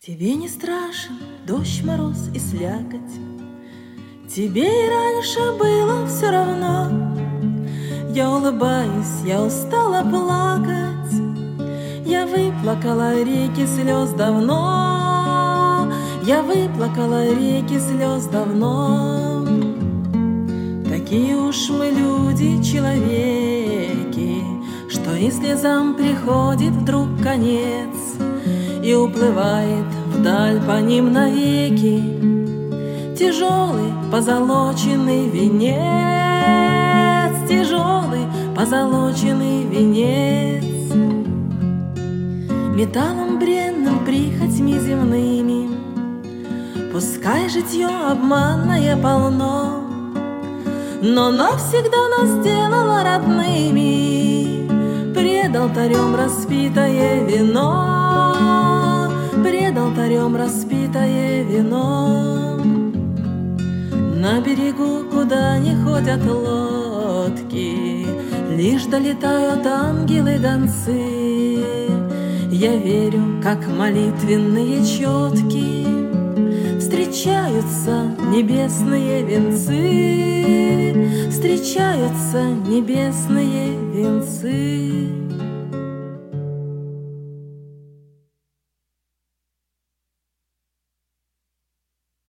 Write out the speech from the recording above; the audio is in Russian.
Тебе не страшен дождь, мороз и слякоть, тебе и раньше было все равно. Я улыбаюсь, я устала плакать, я выплакала реки слез давно, я выплакала реки слез давно. Такие уж мы люди, человеки, что и слезам приходит вдруг конец, и уплывает вдаль по ним навеки тяжелый позолоченный венец, тяжелый позолоченный венец. Металлом бренным, прихотьми земными, пускай житье обманное полно, но навсегда нас сделало родными пред алтарем распитое вино, пред алтарем распитое вино. На берегу, куда не ходят лодки, лишь долетают ангелы-гонцы. Я верю, как молитвенные четки встречаются небесные венцы, встречаются небесные